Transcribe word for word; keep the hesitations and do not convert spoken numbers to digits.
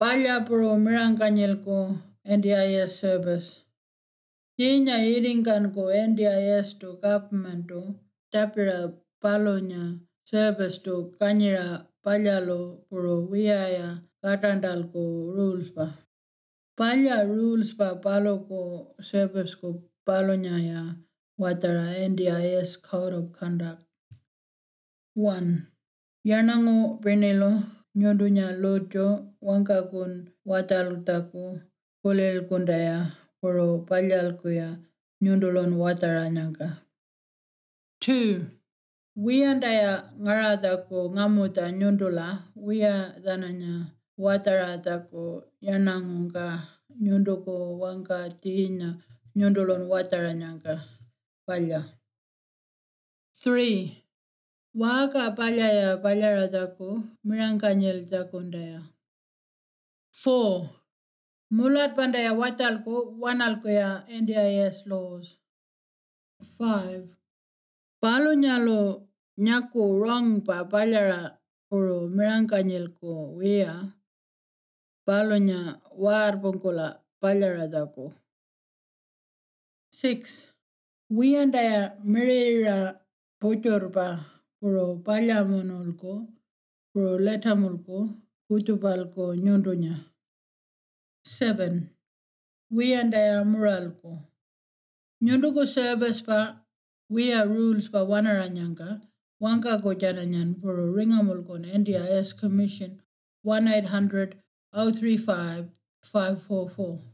Palla pro miranganyel ko N D I S service. Tinya iringan ko N D I S to government to tapira palonya service to kanyira pallalo pro wiaya katandal ko rules pa. Palla rules pa palo ko service ko palonya ya watara N D I S code of conduct. One. Yanango penelo nyodunya lojo wangka kun watal taku kolel kundaya poro palyal kuya nyundulon watara nyangka. Two. Wiandaya ngarata ko ngamuta nyundula wia dananya watara taku yanangonga nyunduko wangka tihinya nyundulon watara nyangka palya. Three. Waka palyaya palyara taku mirangkanyel takundaya. Four. Mulat pandaya watal ko wanal ko ya N D I S laws. Five. Palo nyalo nyako wrong pa palyara puro mirangkanyel ko wia palo nya war pungkola palyara taku. Six. Wiandaya mirira pochor pa puro palyamonol ko puro letamol ko kutupal ko nyundunya. Seven. Wiandaya moral ko. Nyunduko service pa wia rules pa wanaranyangka wangka ko jaranyan puro ringamol ko N D I S Commission one eight hundred oh three five five four four.